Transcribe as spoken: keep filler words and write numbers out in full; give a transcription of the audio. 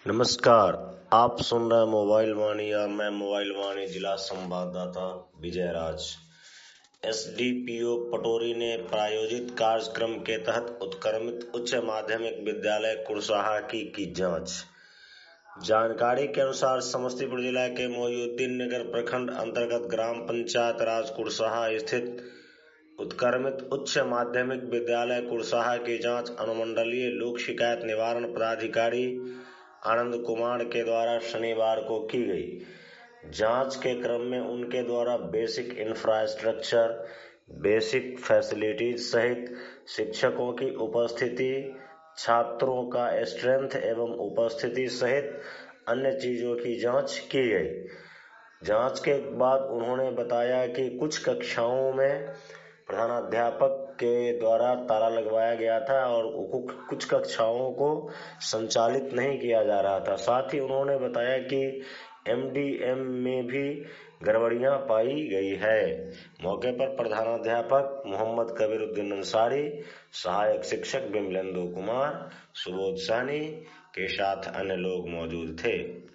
नमस्कार, आप सुन रहे हैं मोबाइल वाणी और मैं मोबाइल वाणी जिला संवाददाता विजय राज। एसडीपीओ पटोरी ने प्रायोजित कार्यक्रम के तहत उत्क्रमित उच्च माध्यमिक विद्यालय कुरसाहा की की जांच। जानकारी के अनुसार समस्तीपुर जिला के मोहिउद्दीन नगर प्रखंड अंतर्गत ग्राम पंचायत राज कुरसाहा स्थित उत्क्रमित उच्च माध्यमिक विद्यालय कुरसाहा की जांच अनुमंडलीय लोक शिकायत निवारण पदाधिकारी आनंद कुमार के द्वारा शनिवार को की गई। जांच के क्रम में उनके द्वारा बेसिक इंफ्रास्ट्रक्चर, बेसिक फैसिलिटीज सहित शिक्षकों की उपस्थिति, छात्रों का स्ट्रेंथ एवं उपस्थिति सहित अन्य चीजों की जांच की गई। जांच के बाद उन्होंने बताया कि कुछ कक्षाओं में प्रधानाध्यापक के द्वारा ताला लगवाया गया था और कुछ कक्षाओं को संचालित नहीं किया जा रहा था। साथ ही उन्होंने बताया कि एमडीएम में भी गड़बड़ियां पाई गई है। मौके पर प्रधानाध्यापक मोहम्मद कबीरुद्दीन अंसारी, सहायक शिक्षक बिमलेंदु कुमार, सुबोध सानी के साथ अन्य लोग मौजूद थे।